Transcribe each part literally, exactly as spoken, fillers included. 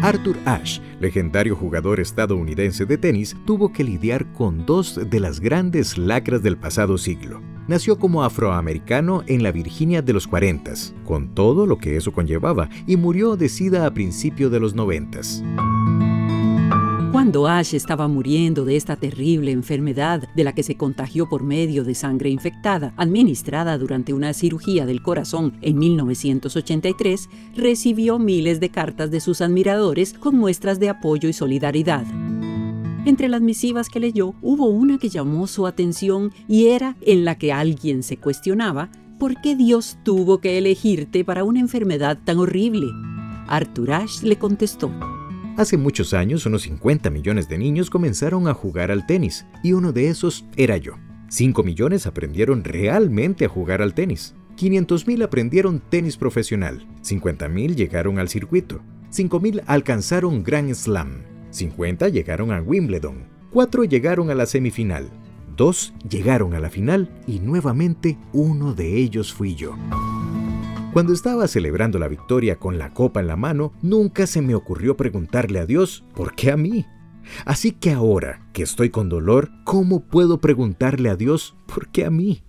Arthur Ashe, legendario jugador estadounidense de tenis, tuvo que lidiar con dos de las grandes lacras del pasado siglo. Nació como afroamericano en la Virginia de los cuarentas, con todo lo que eso conllevaba, y murió de sida a principios de los noventas. Cuando Ashe estaba muriendo de esta terrible enfermedad de la que se contagió por medio de sangre infectada, administrada durante una cirugía del corazón en mil novecientos ochenta y tres, recibió miles de cartas de sus admiradores con muestras de apoyo y solidaridad. Entre las misivas que leyó, hubo una que llamó su atención y era en la que alguien se cuestionaba por qué Dios tuvo que elegirte para una enfermedad tan horrible. Arthur Ashe le contestó: Hace muchos años, unos cincuenta millones de niños comenzaron a jugar al tenis, y uno de esos era yo. cinco millones aprendieron realmente a jugar al tenis. quinientos mil aprendieron tenis profesional. cincuenta mil llegaron al circuito. cinco mil alcanzaron Grand Slam. cincuenta llegaron a Wimbledon. cuatro llegaron a la semifinal. dos llegaron a la final, y nuevamente uno de ellos fui yo. Cuando estaba celebrando la victoria con la copa en la mano, nunca se me ocurrió preguntarle a Dios, ¿por qué a mí? Así que ahora que estoy con dolor, ¿cómo puedo preguntarle a Dios, ¿por qué a mí?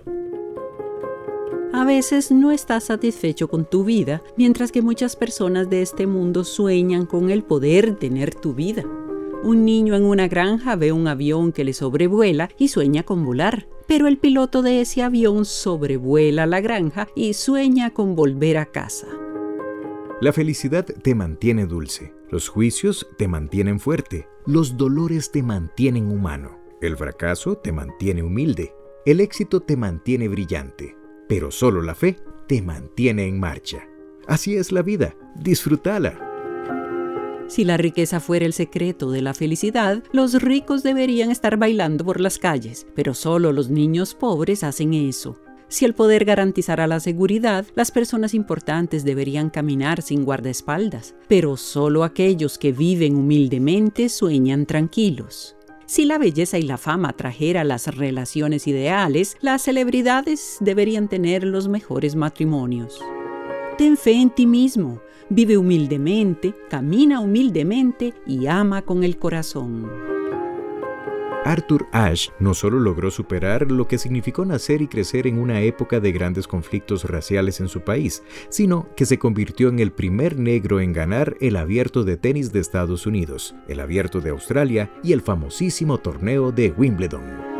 A veces no estás satisfecho con tu vida, mientras que muchas personas de este mundo sueñan con el poder tener tu vida. Un niño en una granja ve un avión que le sobrevuela y sueña con volar, pero el piloto de ese avión sobrevuela la granja y sueña con volver a casa. La felicidad te mantiene dulce, los juicios te mantienen fuerte, los dolores te mantienen humano, el fracaso te mantiene humilde, el éxito te mantiene brillante, pero solo la fe te mantiene en marcha. Así es la vida, disfrútala. Si la riqueza fuera el secreto de la felicidad, los ricos deberían estar bailando por las calles, pero solo los niños pobres hacen eso. Si el poder garantizara la seguridad, las personas importantes deberían caminar sin guardaespaldas, pero solo aquellos que viven humildemente sueñan tranquilos. Si la belleza y la fama trajera las relaciones ideales, las celebridades deberían tener los mejores matrimonios. Ten fe en ti mismo, vive humildemente, camina humildemente y ama con el corazón. Arthur Ashe no solo logró superar lo que significó nacer y crecer en una época de grandes conflictos raciales en su país, sino que se convirtió en el primer negro en ganar el Abierto de tenis de Estados Unidos, el Abierto de Australia y el famosísimo torneo de Wimbledon.